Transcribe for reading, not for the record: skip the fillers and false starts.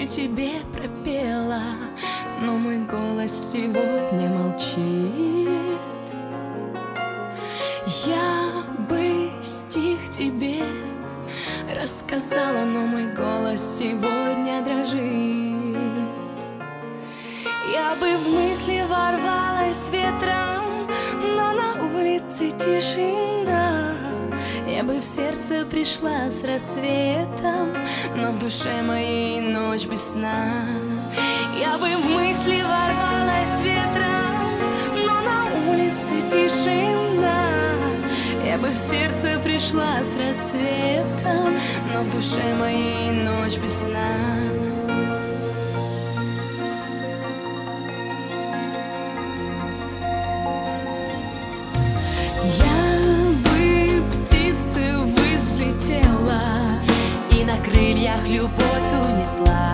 тебе пропела, но мой голос сегодня молчит. Я бы стих тебе рассказала, но мой голос сегодня дрожит. Я бы в мысли ворвалась ветром, но на улице тишина. Я бы в сердце пришла с рассветом, но в душе моей ночь без сна. Я бы в мысли ворвалась ветром, но на улице тишина. Я бы в сердце пришла с рассветом, но в душе моей ночь без сна. Я бы птицей ввысь взлетела и на крыльях любовь унесла.